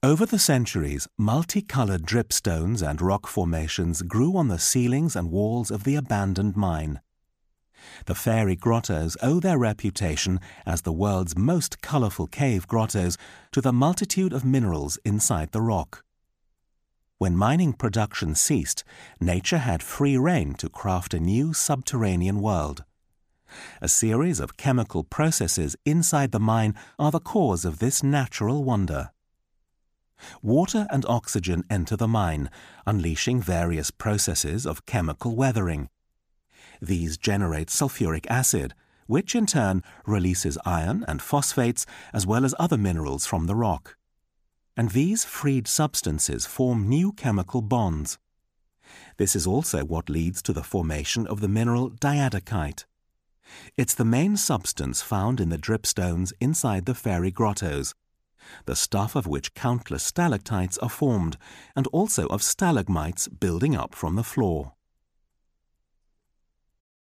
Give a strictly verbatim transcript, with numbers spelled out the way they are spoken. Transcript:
Over the centuries, multicolored dripstones and rock formations grew on the ceilings and walls of the abandoned mine. The fairy grottos owe their reputation as the world's most colorful cave grottos to the multitude of minerals inside the rock. When mining production ceased, nature had free rein to craft a new subterranean world. A series of chemical processes inside the mine are the cause of this natural wonder. Water and oxygen enter the mine, unleashing various processes of chemical weathering. These generate sulfuric acid, which in turn releases iron and phosphates as well as other minerals from the rock. And these freed substances form new chemical bonds. This is also what leads to the formation of the mineral diadakite. It's the main substance found in the dripstones inside the fairy grottos, the stuff of which countless stalactites are formed, and also of stalagmites building up from the floor.